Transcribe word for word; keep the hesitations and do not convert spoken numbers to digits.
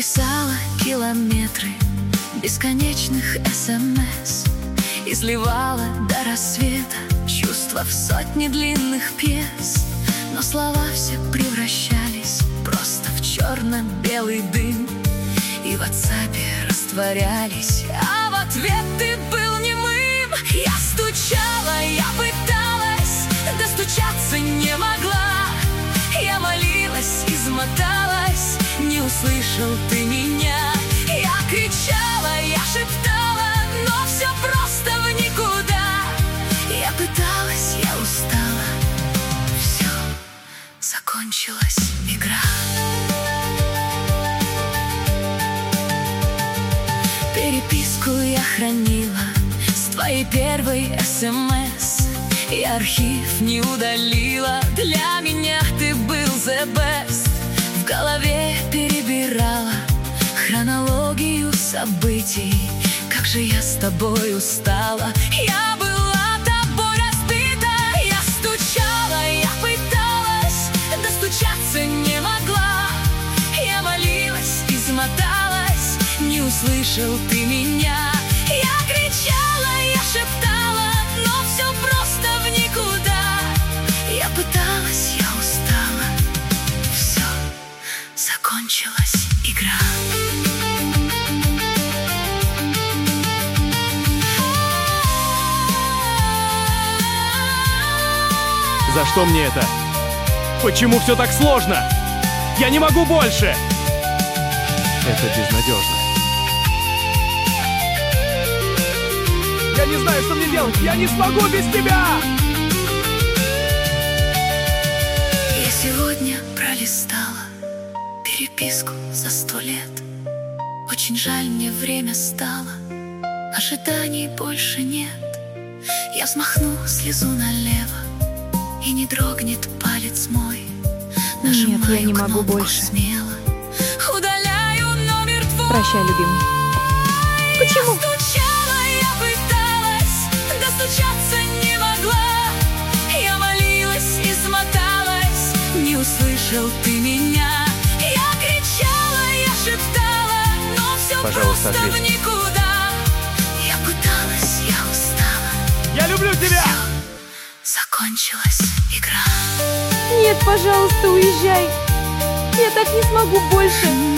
писала километры бесконечных смс, изливала до рассвета чувства в сотни длинных пьес. Но слова все превращались просто в черно-белый дым, и в ватсапе растворялись, а в ответ ты был немым. Я стучала, я пыталась, достучаться не могла. Я молилась, измоталась, не услышал ты меня. Я кричала, я шептала, но все просто в никуда. Я пыталась, я устала, все, закончилась игра. Переписку я хранила с твоей первой смс. Я архив не удалила, для меня ты был the best. В голове перебирала хронологию событий. Как же я с тобой устала, я была тобой разбита. Я стучала, я пыталась, достучаться не могла. Я молилась, измоталась, не услышал ты меня. Я кричала, я шептала, но все просто в никуда. Я пыталась, я устала, все, закончилась игра. За что мне это? Почему все так сложно? Я не могу больше! Это безнадежно. Я не знаю, что мне делать! Я не смогу без тебя! Я сегодня пролистала переписку за сто лет. Очень жаль, мне время стало, ожиданий больше нет. Я взмахну слезу налево, и не дрогнет палец мой. Нажимаю Нет, я не могу кнопку больше. смело, удаляю номер твой. Прощай, любимый. Почему? Я стучала, я пыталась, достучаться не могла. Я молилась, измоталась, не услышал ты меня. Я кричала, я шептала, но все Пожалуйста, просто в ответь. никуда. Я пыталась, я устала, Я люблю тебя! закончилась игра. Нет, пожалуйста, уезжай. Я так не смогу больше.